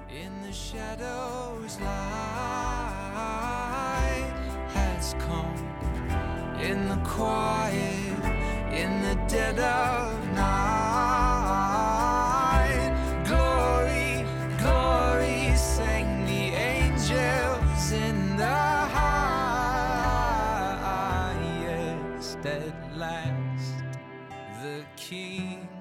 In the shadows, light has come. In the quiet, in the dead of night, glory, glory, sang the angels in the highest. At last, the King